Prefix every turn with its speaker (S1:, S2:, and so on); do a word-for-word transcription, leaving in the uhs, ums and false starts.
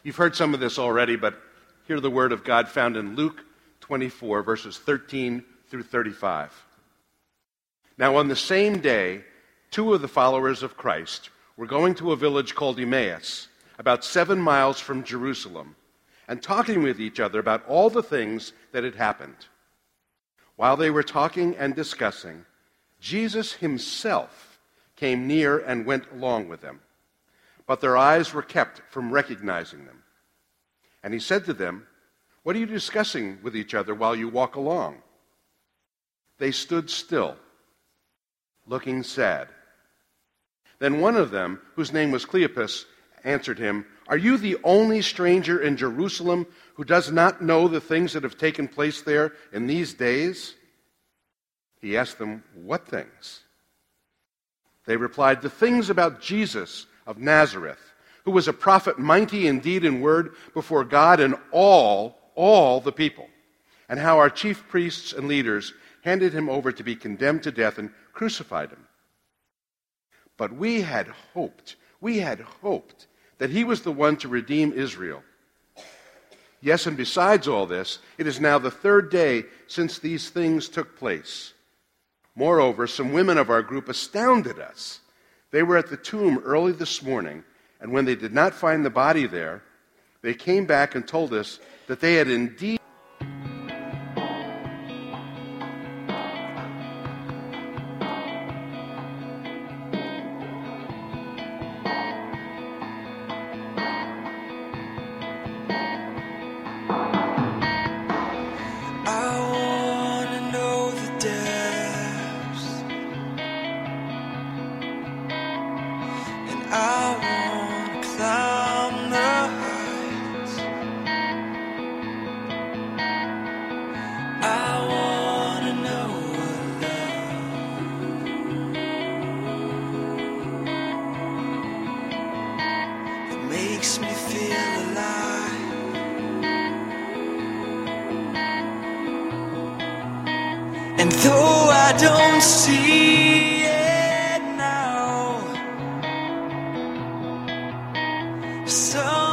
S1: You've heard some of this already, but hear the word of God found in Luke twenty-four, verses thirteen through thirty-five. Now on the same day, two of the followers of Christ were going to a village called Emmaus, about seven miles from Jerusalem, and talking with each other about all the things that had happened. While they were talking and discussing, Jesus himself came near and went along with them. But their eyes were kept from recognizing them. And he said to them, "What are you discussing with each other while you walk along?" They stood still, looking sad. Then one of them, whose name was Cleopas, answered him, "Are you the only stranger in Jerusalem who does not know the things that have taken place there in these days?" He asked them, "What things?" They replied, "The things about Jesus of Nazareth, who was a prophet mighty in deed and word before God and all, all the people, and how our chief priests and leaders handed him over to be condemned to death and crucified him. But we had hoped, we had hoped that he was the one to redeem Israel. Yes, and besides all this, it is now the third day since these things took place. Moreover, some women of our group astounded us. They were at the tomb early this morning, and when they did not find the body there, they came back and told us that they had indeed
S2: And though I don't see it now, so